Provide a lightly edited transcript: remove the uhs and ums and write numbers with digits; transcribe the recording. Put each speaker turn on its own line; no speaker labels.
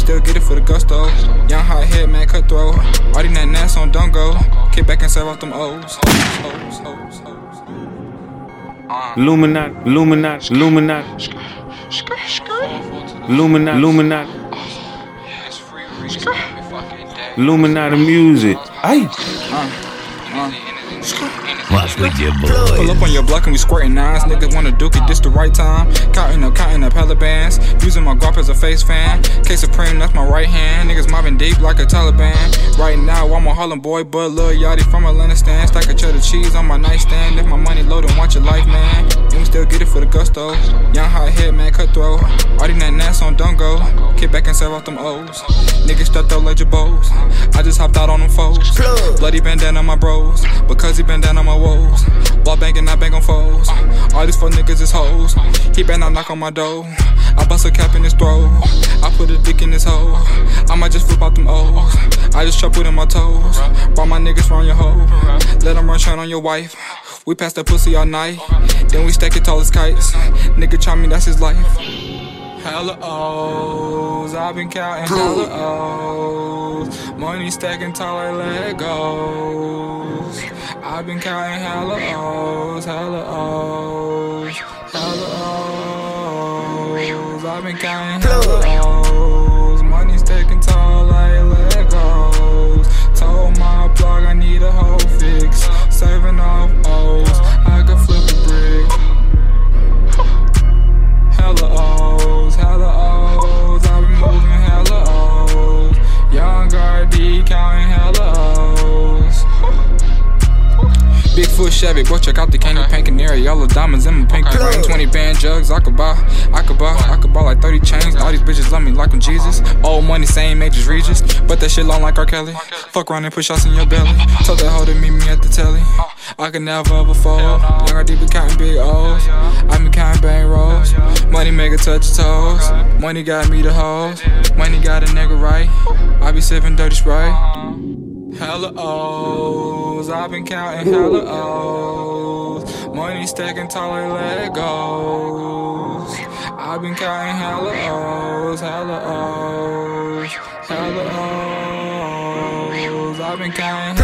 still get it for the gusto. Young hot head, man, cutthroat. All these nass on don't go. Kick back and serve off them O's.
Illuminati, Illuminati, Illuminati, Illuminati, Illuminati, Illuminati music. Ay.
Watch with your boy.
Pull up on your block and we squirting nines. Niggas wanna duke it, this the right time. Counting up hella bands. Using my guap as a face fan. K Supreme, that's my right hand. Niggas mobbing deep like a Taliban. Right now, I'm a Harlem boy, but Lil Yachty from Atlanta stand. Stack of cheddar cheese on my nightstand. If my money low, then watch your life, man. And we still get it for the gusto. Young hot head, man, cutthroat. All these nass on don't go. Kick back and serve off them O's. Niggas strapped up like Jabos. I just hopped out on them foes. Bloody bandana on my bros. Because he been down on my woes. Block banging, I bang on foes. All these fuck niggas is hoes. He better not knock on my door. I bust a cap in his throat. I put a dick in his hole. I might just flip out them O's. I just chop in my toes. Brought my niggas from your hoe. Let them run shine on your wife. We pass that pussy all night. Then we stack it tall as kites. Nigga try me, that's his life. Hella O's, I've been counting hella O's. Money stacking tall like Legos. I've been counting hella O's, hella O's, hella O's. I've been counting hella O's. Money stacking tall like Legos. Told my blog I need a whole fix. Serving off O's, I could flip a brick. Hella O's, hella O's. I've been moving hella O's. Young Gardy counting hella O's. Bigfoot Chevy, boy, check out the candy paint canary. Yellow diamonds in my pinky ring. 20 band jugs, I could buy like 30 chains. All these bitches love me like I'm Jesus. Old money, same age as Regis. But that shit long like R. Kelly. Fuck around and push shots in your belly. Told that hoe to meet me at the telly. I could never ever fold. Young RD be counting big O's. I been counting bang rolls. Money make her touch your toes. Money got me the hoes. Money got a nigga right. I be sipping dirty Sprite. Hella O's, I've been counting hella O's. Money stacking tall like Legos. I've been counting hella O's, hella O's, hella O's. I've been counting